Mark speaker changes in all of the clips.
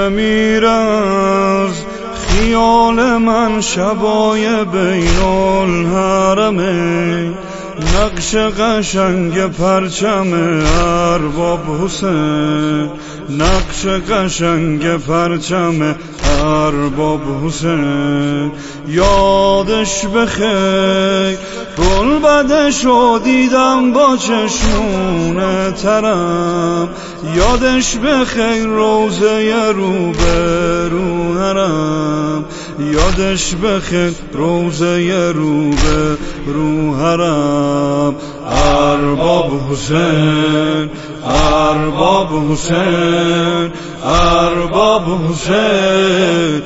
Speaker 1: نمیر از خیال من شبای بین الحرمین، نقش قشنگ پرچم ارباب حسین، نقش قشنگ پرچم ارباب حسین. یادش بخیر گل بدشو دیدم با چشمون ترم، یادش بخیر روزه رو به رو حرم، یادش بخیر روزه رو به رو حرم. ارباب حسین، ارباب حسین، ارباب حسین،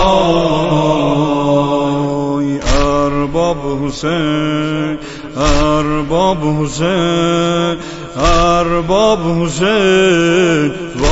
Speaker 1: وای ارباب حسین، ارباب حسین، ارباب حسین،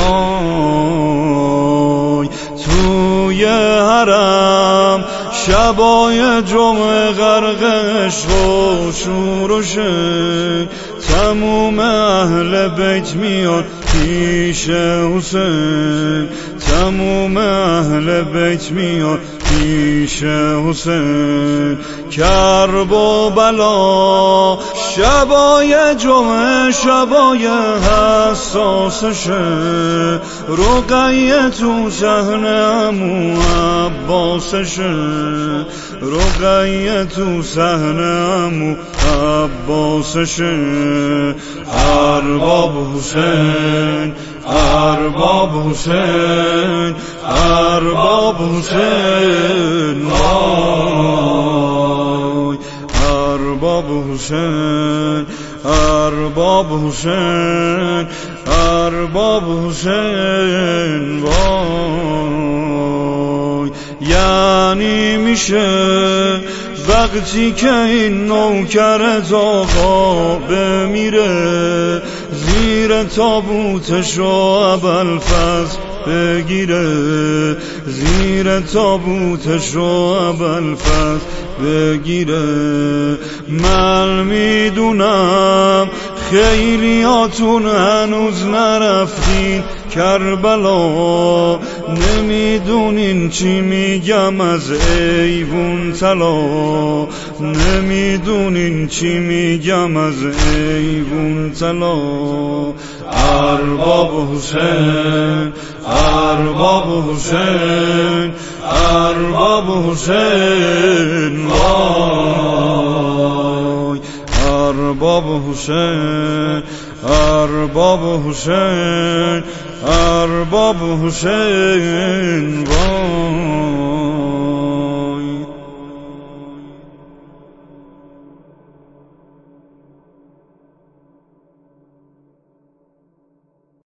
Speaker 1: وای. توی حرم شبای جمعه غرق عشق و شور و شک، تموم اهل بیت میان پیش حسین، تموم اهل بیت میان پیش حسین. کرب و بلا شبای جمعه شبای حساسشه، رقیه تو صحن عمو عباسشه، رقیه تو صحن عمو عباسشه. ارباب حسین، ارباب حسین، ارباب حسین، وای ارباب حسین، ارباب حسین، ارباب حسین، وای. یعنی میشه وقتی که این نوکرت آقا بمیره، زیر تابوتشو ابوالفضل بگیره، زیر تابوتشو ابوالفضل بگیره. من میدونم خیلیاتون هنوز نرفتین کربلا، نمیدونین چی میگم از ایوون طلا، نمیدونین چی میگم از ایوون طلا. ارباب حسین، ارباب حسین، ارباب حسین، وای ارباب حسین، ارباب حسین، ارباب حسین، وای.